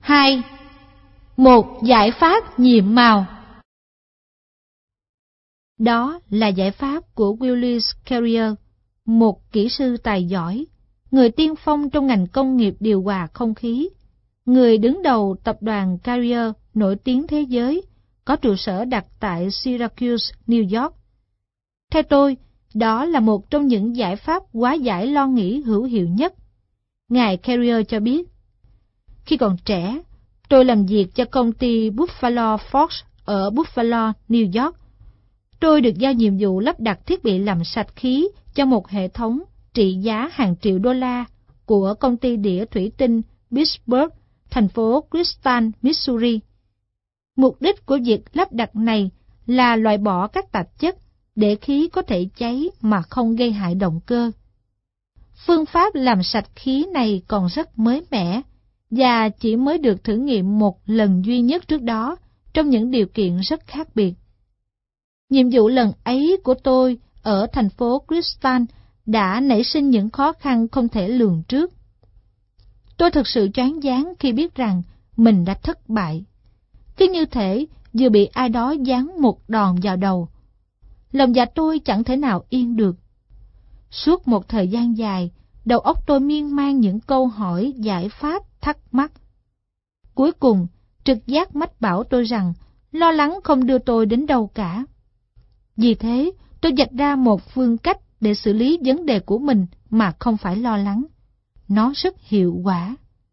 2. Một giải pháp nhiệm màu. Đó là giải pháp của Willis Carrier, một kỹ sư tài giỏi, người tiên phong trong ngành công nghiệp điều hòa không khí, người đứng đầu tập đoàn Carrier nổi tiếng thế giới, có trụ sở đặt tại Syracuse, New York. Theo tôi, đó là một trong những giải pháp hóa giải lo nghĩ hữu hiệu nhất. Ngài Carrier cho biết, khi còn trẻ, tôi làm việc cho công ty Buffalo Fox ở Buffalo, New York. Tôi được giao nhiệm vụ lắp đặt thiết bị làm sạch khí cho một hệ thống trị giá hàng triệu đô la của công ty đĩa thủy tinh Pittsburgh, thành phố Crystal, Missouri. Mục đích của việc lắp đặt này là loại bỏ các tạp chất để khí có thể cháy mà không gây hại động cơ. Phương pháp làm sạch khí này còn rất mới mẻ và chỉ mới được thử nghiệm một lần duy nhất trước đó trong những điều kiện rất khác biệt. Nhiệm vụ lần ấy của tôi ở thành phố Crystal đã nảy sinh những khó khăn không thể lường trước. Tôi thực sự choáng váng khi biết rằng mình đã thất bại. Cứ như thể vừa bị ai đó giáng một đòn vào đầu. Lòng dạ tôi chẳng thể nào yên được. Suốt một thời gian dài, đầu óc tôi miên man những câu hỏi, giải pháp, thắc mắc. Cuối cùng, trực giác mách bảo tôi rằng lo lắng không đưa tôi đến đâu cả. Vì thế, tôi vạch ra một phương cách để xử lý vấn đề của mình mà không phải lo lắng. Nó rất hiệu quả.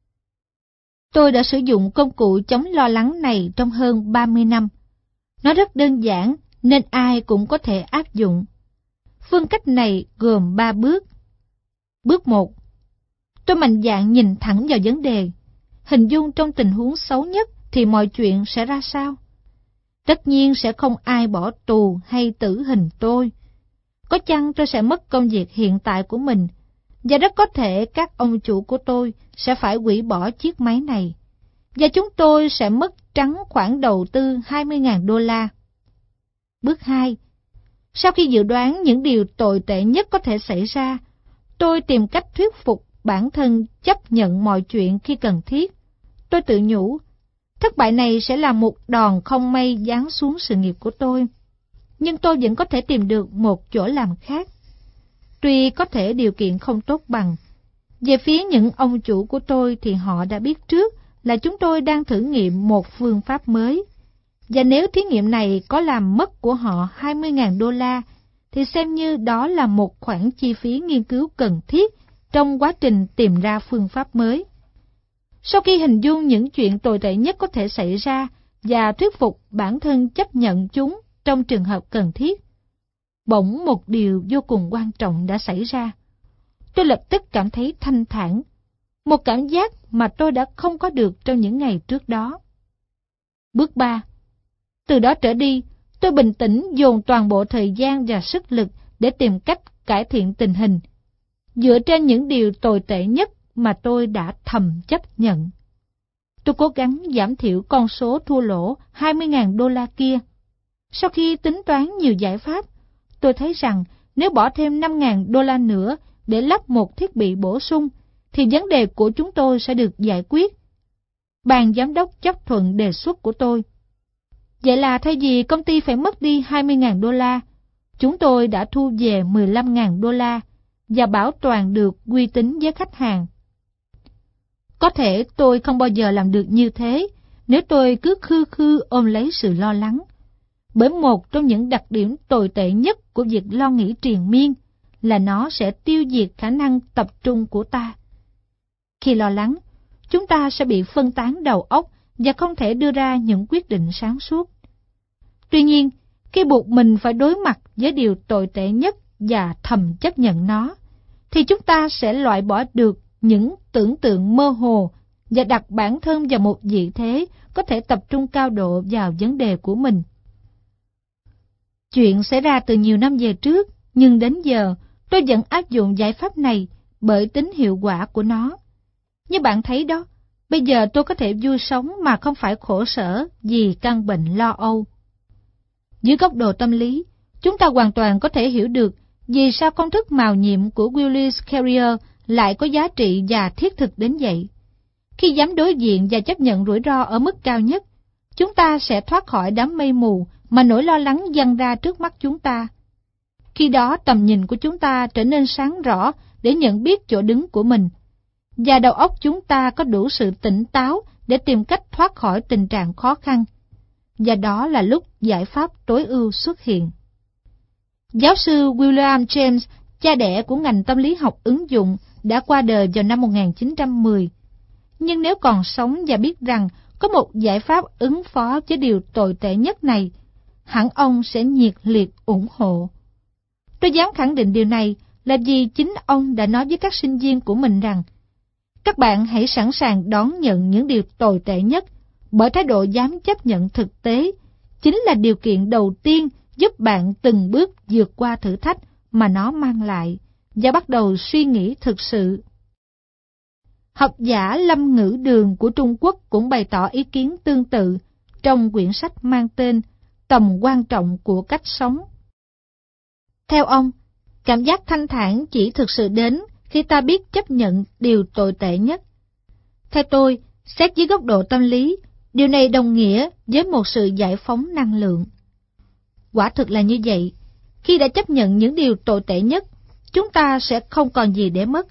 Tôi đã sử dụng công cụ chống lo lắng này trong hơn 30 năm. Nó rất đơn giản nên ai cũng có thể áp dụng. Phương cách này gồm 3 bước. Bước 1. Tôi mạnh dạn nhìn thẳng vào vấn đề, hình dung trong tình huống xấu nhất thì mọi chuyện sẽ ra sao. Tất nhiên sẽ không ai bỏ tù hay tử hình tôi. Có chăng tôi sẽ mất công việc hiện tại của mình, và rất có thể các ông chủ của tôi sẽ phải hủy bỏ chiếc máy này, và chúng tôi sẽ mất trắng khoản đầu tư 20.000 đô la. Bước 2. Sau khi dự đoán những điều tồi tệ nhất có thể xảy ra, tôi tìm cách thuyết phục bản thân chấp nhận mọi chuyện khi cần thiết. Tôi tự nhủ, thất bại này sẽ là một đòn không may giáng xuống sự nghiệp của tôi, nhưng tôi vẫn có thể tìm được một chỗ làm khác. Tuy có thể điều kiện không tốt bằng, về phía những ông chủ của tôi thì họ đã biết trước là chúng tôi đang thử nghiệm một phương pháp mới, và nếu thí nghiệm này có làm mất của họ 20.000 đô la, thì xem như đó là một khoản chi phí nghiên cứu cần thiết trong quá trình tìm ra phương pháp mới. Sau khi hình dung những chuyện tồi tệ nhất có thể xảy ra và thuyết phục bản thân chấp nhận chúng trong trường hợp cần thiết, bỗng một điều vô cùng quan trọng đã xảy ra. Tôi lập tức cảm thấy thanh thản, một cảm giác mà tôi đã không có được trong những ngày trước đó. Bước 3. Từ đó trở đi, tôi bình tĩnh dồn toàn bộ thời gian và sức lực để tìm cách cải thiện tình hình, dựa trên những điều tồi tệ nhất mà tôi đã thầm chấp nhận. Tôi cố gắng giảm thiểu con số thua lỗ 20.000 đô la kia. Sau khi tính toán nhiều giải pháp, tôi thấy rằng nếu bỏ thêm 5.000 đô la nữa để lắp một thiết bị bổ sung, thì vấn đề của chúng tôi sẽ được giải quyết. Ban giám đốc chấp thuận đề xuất của tôi. Vậy là thay vì công ty phải mất đi 20.000 đô la, chúng tôi đã thu về 15.000 đô la và bảo toàn được uy tín với khách hàng. Có thể tôi không bao giờ làm được như thế nếu tôi cứ khư khư ôm lấy sự lo lắng. Bởi một trong những đặc điểm tồi tệ nhất của việc lo nghĩ triền miên là nó sẽ tiêu diệt khả năng tập trung của ta. Khi lo lắng, chúng ta sẽ bị phân tán đầu óc và không thể đưa ra những quyết định sáng suốt. Tuy nhiên, khi buộc mình phải đối mặt với điều tồi tệ nhất và thầm chấp nhận nó, thì chúng ta sẽ loại bỏ được những tưởng tượng mơ hồ và đặt bản thân vào một vị thế có thể tập trung cao độ vào vấn đề của mình. Chuyện xảy ra từ nhiều năm về trước, nhưng đến giờ tôi vẫn áp dụng giải pháp này bởi tính hiệu quả của nó. Như bạn thấy đó, bây giờ tôi có thể vui sống mà không phải khổ sở vì căn bệnh lo âu. Dưới góc độ tâm lý, chúng ta hoàn toàn có thể hiểu được vì sao công thức mào nhiệm của Willis Carrier lại có giá trị và thiết thực đến vậy. Khi dám đối diện và chấp nhận rủi ro ở mức cao nhất, chúng ta sẽ thoát khỏi đám mây mù mà nỗi lo lắng dâng ra trước mắt chúng ta. Khi đó tầm nhìn của chúng ta trở nên sáng rõ để nhận biết chỗ đứng của mình, và đầu óc chúng ta có đủ sự tỉnh táo để tìm cách thoát khỏi tình trạng khó khăn. Và đó là lúc giải pháp tối ưu xuất hiện. Giáo sư William James, cha đẻ của ngành tâm lý học ứng dụng, đã qua đời vào năm 1910. Nhưng nếu còn sống và biết rằng có một giải pháp ứng phó với điều tồi tệ nhất này, hẳn ông sẽ nhiệt liệt ủng hộ. Tôi dám khẳng định điều này là vì chính ông đã nói với các sinh viên của mình rằng các bạn hãy sẵn sàng đón nhận những điều tồi tệ nhất, bởi thái độ dám chấp nhận thực tế chính là điều kiện đầu tiên giúp bạn từng bước vượt qua thử thách mà nó mang lại và bắt đầu suy nghĩ thực sự. Học giả Lâm Ngữ Đường của Trung Quốc cũng bày tỏ ý kiến tương tự trong quyển sách mang tên Tầm quan trọng của cách sống. Theo ông, cảm giác thanh thản chỉ thực sự đến khi ta biết chấp nhận điều tồi tệ nhất. Theo tôi, xét dưới góc độ tâm lý, điều này đồng nghĩa với một sự giải phóng năng lượng. Quả thực là như vậy, khi đã chấp nhận những điều tồi tệ nhất, chúng ta sẽ không còn gì để mất.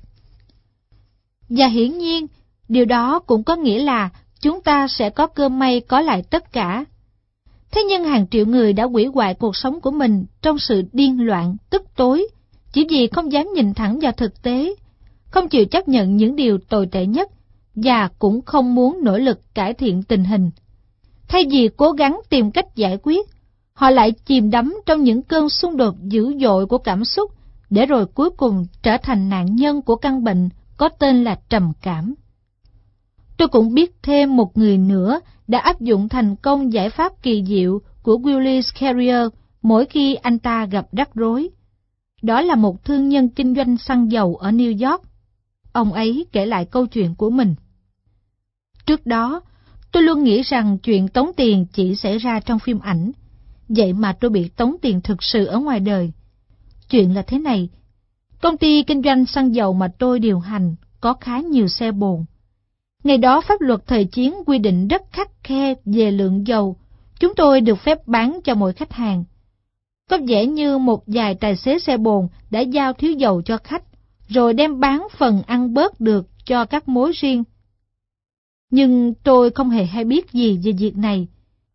Và hiển nhiên, điều đó cũng có nghĩa là chúng ta sẽ có cơ may có lại tất cả. Thế nhưng hàng triệu người đã hủy hoại cuộc sống của mình trong sự điên loạn, tức tối, chỉ vì không dám nhìn thẳng vào thực tế, không chịu chấp nhận những điều tồi tệ nhất và cũng không muốn nỗ lực cải thiện tình hình. Thay vì cố gắng tìm cách giải quyết, họ lại chìm đắm trong những cơn xung đột dữ dội của cảm xúc, để rồi cuối cùng trở thành nạn nhân của căn bệnh có tên là trầm cảm. Tôi cũng biết thêm một người nữa đã áp dụng thành công giải pháp kỳ diệu của Willis Carrier mỗi khi anh ta gặp rắc rối. Đó là một thương nhân kinh doanh xăng dầu ở New York. Ông ấy kể lại câu chuyện của mình. Trước đó, tôi luôn nghĩ rằng chuyện tống tiền chỉ xảy ra trong phim ảnh. Vậy mà tôi bị tống tiền thực sự ở ngoài đời. Chuyện là thế này. Công ty kinh doanh xăng dầu mà tôi điều hành có khá nhiều xe bồn. Ngày đó pháp luật thời chiến quy định rất khắt khe về lượng dầu chúng tôi được phép bán cho mỗi khách hàng. Có vẻ như một vài tài xế xe bồn đã giao thiếu dầu cho khách, rồi đem bán phần ăn bớt được cho các mối riêng. Nhưng tôi không hề hay biết gì về việc này.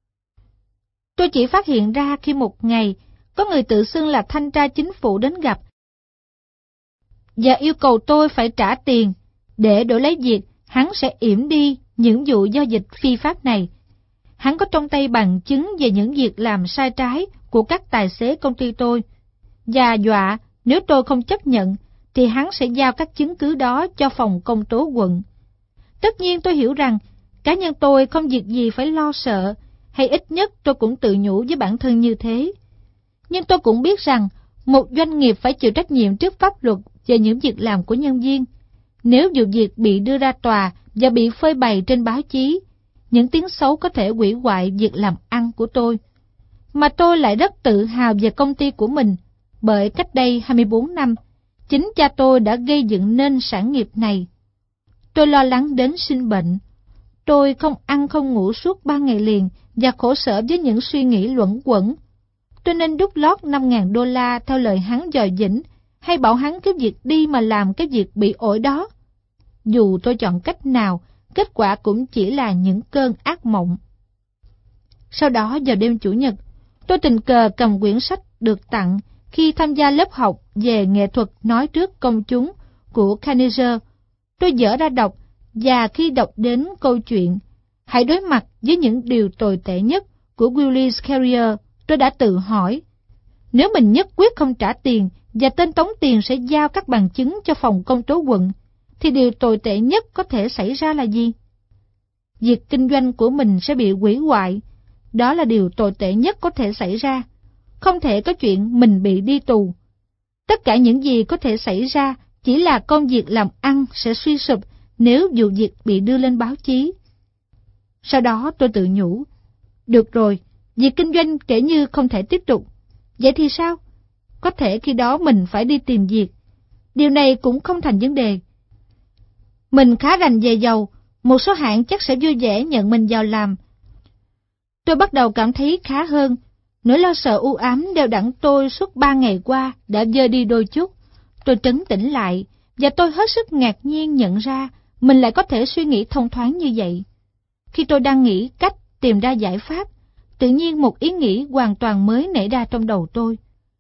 Tôi chỉ phát hiện ra khi một ngày có người tự xưng là thanh tra chính phủ đến gặp và yêu cầu tôi phải trả tiền để đổi lấy việc hắn sẽ yểm đi những vụ giao dịch phi pháp này. Hắn có trong tay bằng chứng về những việc làm sai trái của các tài xế công ty tôi, và dọa nếu tôi không chấp nhận thì hắn sẽ giao các chứng cứ đó cho phòng công tố quận. Tất nhiên tôi hiểu rằng cá nhân tôi không việc gì phải lo sợ, hay ít nhất tôi cũng tự nhủ với bản thân như thế. Nhưng tôi cũng biết rằng một doanh nghiệp phải chịu trách nhiệm trước pháp luật về những việc làm của nhân viên. Nếu vụ việc bị đưa ra tòa và bị phơi bày trên báo chí, những tiếng xấu có thể hủy hoại việc làm ăn của tôi. Mà tôi lại rất tự hào về công ty của mình, bởi cách đây 24 năm, chính cha tôi đã gây dựng nên sản nghiệp này. Tôi lo lắng đến sinh bệnh. Tôi không ăn không ngủ suốt 3 ngày liền và khổ sở với những suy nghĩ luẩn quẩn. Tôi nên đút lót $5,000 theo lời hắn dò dẫm, hay bảo hắn cái việc đi mà làm cái việc bị ổi đó. Dù tôi chọn cách nào, kết quả cũng chỉ là những cơn ác mộng. Sau đó vào đêm Chủ nhật, tôi tình cờ cầm quyển sách được tặng khi tham gia lớp học về nghệ thuật nói trước công chúng của Carnegie. Tôi dở ra đọc, và khi đọc đến câu chuyện "Hãy đối mặt với những điều tồi tệ nhất" của Willis Carrier, tôi đã tự hỏi, nếu mình nhất quyết không trả tiền và tên tống tiền sẽ giao các bằng chứng cho phòng công tố quận, thì điều tồi tệ nhất có thể xảy ra là gì? Việc kinh doanh của mình sẽ bị hủy hoại. Đó là điều tồi tệ nhất có thể xảy ra. Không thể có chuyện mình bị đi tù. Tất cả những gì có thể xảy ra chỉ là công việc làm ăn sẽ suy sụp nếu vụ việc bị đưa lên báo chí. Sau đó tôi tự nhủ, được rồi, việc kinh doanh kể như không thể tiếp tục. Vậy thì sao? Có thể khi đó mình phải đi tìm việc. Điều này cũng không thành vấn đề. Mình khá rành về dầu, Một số hãng chắc sẽ vui vẻ nhận mình vào làm. Tôi bắt đầu cảm thấy khá hơn. Nỗi lo sợ u ám đeo đẳng tôi suốt 3 ngày qua đã vơi đi đôi chút. Tôi trấn tĩnh lại, và tôi hết sức ngạc nhiên nhận ra mình lại có thể suy nghĩ thông thoáng như vậy. Khi tôi đang nghĩ cách tìm ra giải pháp, tự nhiên một ý nghĩ hoàn toàn mới nảy ra trong đầu tôi.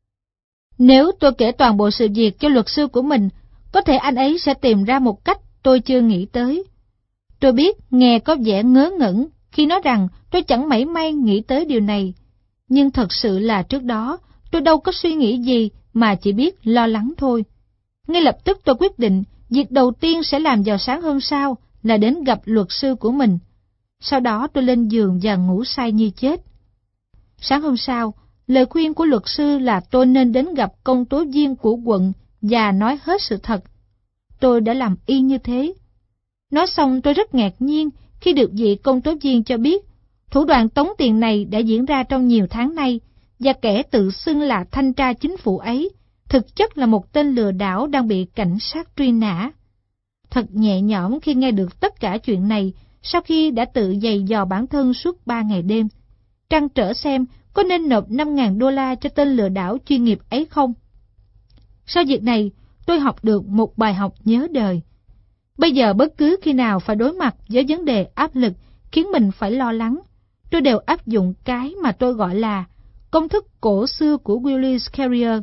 Nếu tôi kể toàn bộ sự việc cho luật sư của mình, có thể anh ấy sẽ tìm ra một cách tôi chưa nghĩ tới. Tôi biết nghe có vẻ ngớ ngẩn khi nói rằng tôi chẳng mảy may nghĩ tới điều này. Nhưng thật sự là trước đó, tôi đâu có suy nghĩ gì mà chỉ biết lo lắng thôi. Ngay lập tức tôi quyết định, việc đầu tiên sẽ làm vào sáng hôm sau là đến gặp luật sư của mình. Sau đó tôi lên giường và ngủ say như chết. Sáng hôm sau, lời khuyên của luật sư là tôi nên đến gặp công tố viên của quận và nói hết sự thật. Tôi đã làm y như thế. Nói xong tôi rất ngạc nhiên khi được vị công tố viên cho biết thủ đoạn tống tiền này đã diễn ra trong nhiều tháng nay, và kẻ tự xưng là thanh tra chính phủ ấy thực chất là một tên lừa đảo đang bị cảnh sát truy nã. Thật nhẹ nhõm khi nghe được tất cả chuyện này sau khi đã tự giày dò bản thân suốt 3 ngày đêm, trăn trở xem có nên nộp $5.000 cho tên lừa đảo chuyên nghiệp ấy không. Sau việc này, tôi học được một bài học nhớ đời. Bây giờ bất cứ khi nào phải đối mặt với vấn đề áp lực khiến mình phải lo lắng, tôi đều áp dụng cái mà tôi gọi là công thức cổ xưa của Willis Carrier.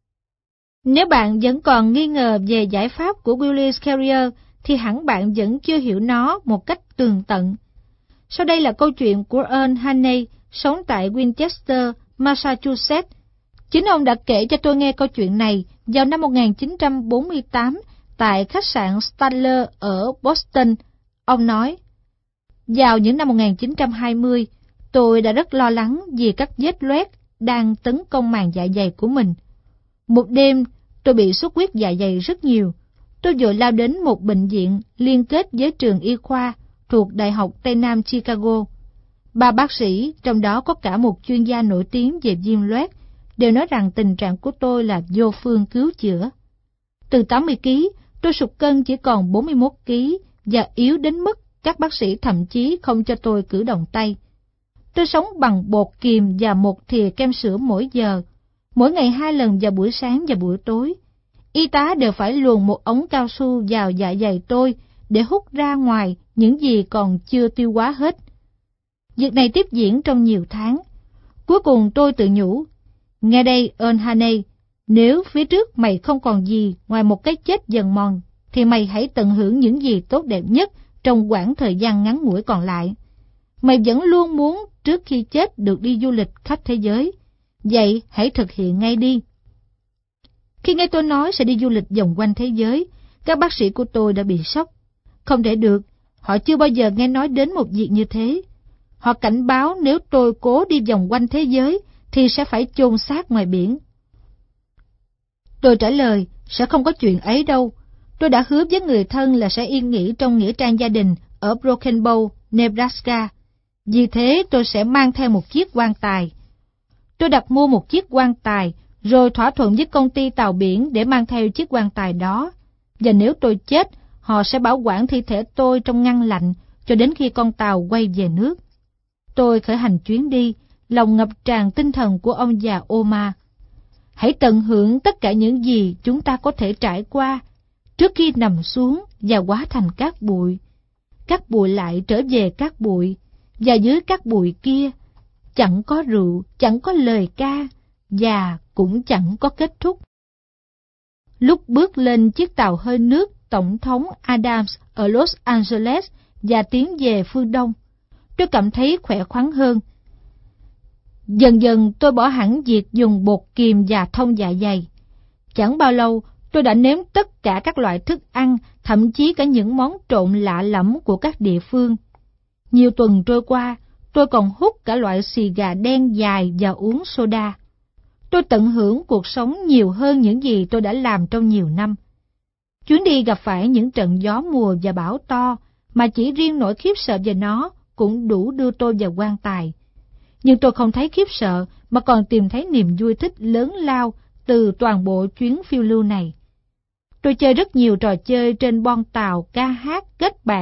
Nếu bạn vẫn còn nghi ngờ về giải pháp của Willis Carrier, thì hẳn bạn vẫn chưa hiểu nó một cách tường tận. Sau đây là câu chuyện của Earl Haney, sống tại Winchester, Massachusetts. Chính ông đã kể cho tôi nghe câu chuyện này vào năm 1948 tại khách sạn Statler ở Boston. Ông nói, vào những năm 1920, tôi đã rất lo lắng vì các vết loét đang tấn công màng dạ dày của mình. Một đêm, tôi bị xuất huyết dạ dày rất nhiều. Tôi vội lao đến một bệnh viện liên kết với trường y khoa thuộc Đại học Tây Nam Chicago. 3 bác sĩ, trong đó có cả một chuyên gia nổi tiếng về viêm loét, đều nói rằng tình trạng của tôi là vô phương cứu chữa. Từ 80 kg, tôi sụt cân chỉ còn 41 kg và yếu đến mức các bác sĩ thậm chí không cho tôi cử động tay. Tôi sống bằng bột kiềm và một thìa kem sữa mỗi giờ, mỗi ngày 2 lần vào buổi sáng và buổi tối. Y tá đều phải luồn một ống cao su vào dạ dày tôi để hút ra ngoài những gì còn chưa tiêu hóa hết. Việc này tiếp diễn trong nhiều tháng. Cuối cùng tôi tự nhủ, nghe đây Earl Haney, nếu phía trước mày không còn gì ngoài một cái chết dần mòn, thì mày hãy tận hưởng những gì tốt đẹp nhất trong quãng thời gian ngắn ngủi còn lại. Mày vẫn luôn muốn trước khi chết được đi du lịch khắp thế giới, vậy hãy thực hiện ngay đi. Khi nghe tôi nói sẽ đi du lịch vòng quanh thế giới, các bác sĩ của tôi đã bị sốc. Không thể được, họ chưa bao giờ nghe nói đến một việc như thế. Họ cảnh báo nếu tôi cố đi vòng quanh thế giới thì sẽ phải chôn xác ngoài biển. Tôi trả lời, sẽ không có chuyện ấy đâu. Tôi đã hứa với người thân là sẽ yên nghỉ trong nghĩa trang gia đình ở Broken Bow, Nebraska. Vì thế tôi sẽ mang theo một chiếc quan tài. Tôi đặt mua một chiếc quan tài, rồi thỏa thuận với công ty tàu biển để mang theo chiếc quan tài đó. Và nếu tôi chết, họ sẽ bảo quản thi thể tôi trong ngăn lạnh cho đến khi con tàu quay về nước. Tôi khởi hành chuyến đi, lòng ngập tràn tinh thần của ông già Omar. Hãy tận hưởng tất cả những gì chúng ta có thể trải qua trước khi nằm xuống và hóa thành cát bụi. Cát bụi lại trở về cát bụi, và dưới cát bụi kia chẳng có rượu, chẳng có lời ca, và cũng chẳng có kết thúc. Lúc bước lên chiếc tàu hơi nước Tổng thống Adams ở Los Angeles và tiến về phương Đông, tôi cảm thấy khỏe khoắn hơn. Dần dần tôi bỏ hẳn việc dùng bột kiềm và thông dạ dày. Chẳng bao lâu, tôi đã nếm tất cả các loại thức ăn, thậm chí cả những món trộn lạ lẫm của các địa phương. Nhiều tuần trôi qua, tôi còn hút cả loại xì gà đen dài và uống soda. Tôi tận hưởng cuộc sống nhiều hơn những gì tôi đã làm trong nhiều năm. Chuyến đi gặp phải những trận gió mùa và bão to, mà chỉ riêng nỗi khiếp sợ về nó cũng đủ đưa tôi vào quan tài. Nhưng tôi không thấy khiếp sợ, mà còn tìm thấy niềm vui thích lớn lao từ toàn bộ chuyến phiêu lưu này. Tôi chơi rất nhiều trò chơi trên bon tàu, ca hát, kết bạn,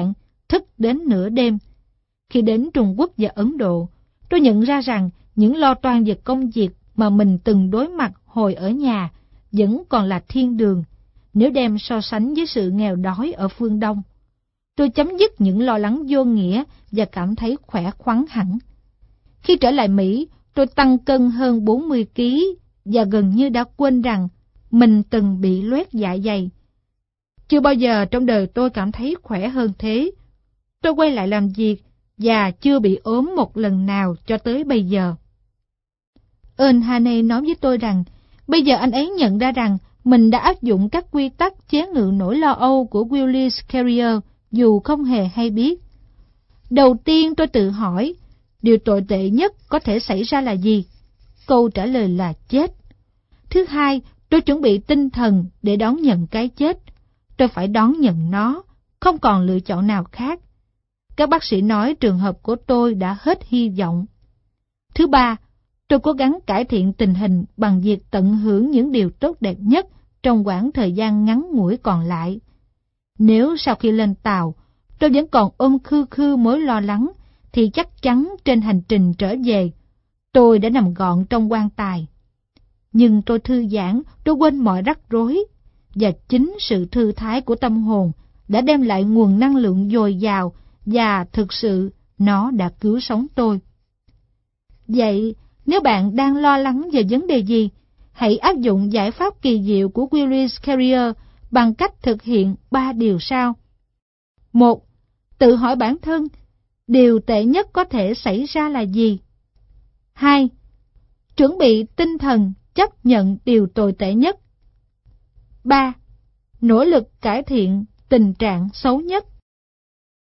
thức đến nửa đêm. Khi đến Trung Quốc và Ấn Độ, tôi nhận ra rằng những lo toan về công việc mà mình từng đối mặt hồi ở nhà vẫn còn là thiên đường, nếu đem so sánh với sự nghèo đói ở phương Đông. Tôi chấm dứt những lo lắng vô nghĩa và cảm thấy khỏe khoắn hẳn. Khi trở lại Mỹ, tôi tăng cân hơn 40 kg và gần như đã quên rằng mình từng bị loét dạ dày. Chưa bao giờ trong đời tôi cảm thấy khỏe hơn thế. Tôi quay lại làm việc và chưa bị ốm một lần nào cho tới bây giờ. Earl Haney nói với tôi rằng bây giờ anh ấy nhận ra rằng mình đã áp dụng các quy tắc chế ngự nỗi lo âu của Willis Carrier dù không hề hay biết. Đầu tiên tôi tự hỏi, điều tồi tệ nhất có thể xảy ra là gì? Câu trả lời là chết. Thứ hai, tôi chuẩn bị tinh thần để đón nhận cái chết. Tôi phải đón nhận nó, không còn lựa chọn nào khác. Các bác sĩ nói trường hợp của tôi đã hết hy vọng. Thứ ba, tôi cố gắng cải thiện tình hình bằng việc tận hưởng những điều tốt đẹp nhất trong quãng thời gian ngắn ngủi còn lại. Nếu sau khi lên tàu, tôi vẫn còn ôm khư khư mối lo lắng, thì chắc chắn trên hành trình trở về, tôi đã nằm gọn trong quan tài. Nhưng tôi thư giãn, tôi quên mọi rắc rối, và chính sự thư thái của tâm hồn đã đem lại nguồn năng lượng dồi dào, và thực sự nó đã cứu sống tôi. Vậy, nếu bạn đang lo lắng về vấn đề gì, hãy áp dụng giải pháp kỳ diệu của Willis Carrier bằng cách thực hiện 3 điều sau. 1. Tự hỏi bản thân, điều tệ nhất có thể xảy ra là gì? 2. Chuẩn bị tinh thần chấp nhận điều tồi tệ nhất. 3. Nỗ lực cải thiện tình trạng xấu nhất.